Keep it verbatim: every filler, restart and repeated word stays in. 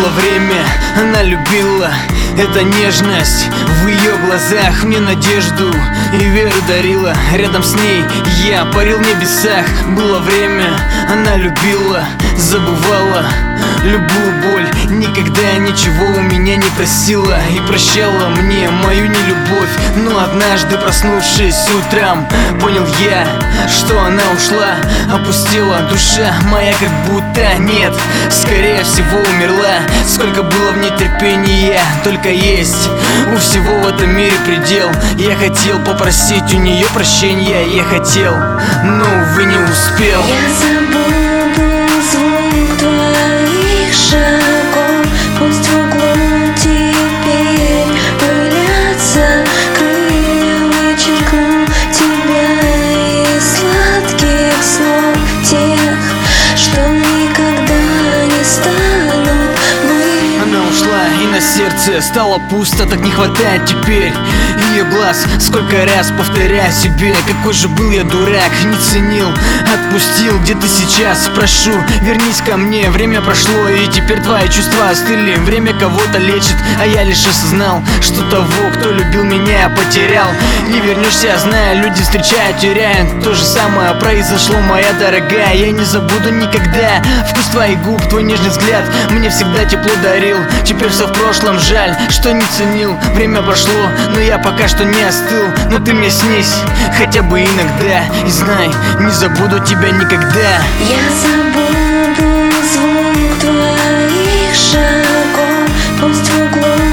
Было время, она любила. Эта нежность в ее глазах мне надежду и веру дарила. Рядом с ней я парил в небесах. Было время, она любила, забывала любую боль. Никогда ничего у меня не просила и прощала мне мою нелюбовь. Но однажды, проснувшись утром, понял я, что она ушла. Опустила душа моя, как будто нет, скорее всего умерла. Сколько было в ней терпения, только есть у всего в этом мире предел. Я хотел попросить у нее прощения, я хотел, но, увы, не успел. Я забуду звук твоих шагов, пусть в углу теперь пылятся крылья, вычеркну тебя из сладких снов, тех, что никогда не станут быть. Она ушла, и на сердце стало пусто, так не хватает теперь ее глаз. Сколько раз повторяю себе, какой же был я дурак, не ценил, отпустил. Где ты сейчас? Прошу, вернись ко мне. Время прошло, и теперь твои чувства остыли. Время кого-то лечит, а я лишь осознал, что того, кто любил меня, потерял. Не вернешься, зная, люди встречают, теряют. То же самое произошло, моя дорогая. Я не забуду никогда вкус твоих губ, твой нежный взгляд мне всегда тепло дарил. Теперь все в прошлом, жаль, что не ценил. Время прошло, но я пока что не остыл. Но ты мне снись, хотя бы иногда. И знай, не забуду тебя никогда. Я забуду звук твоих шагов, пусть в углу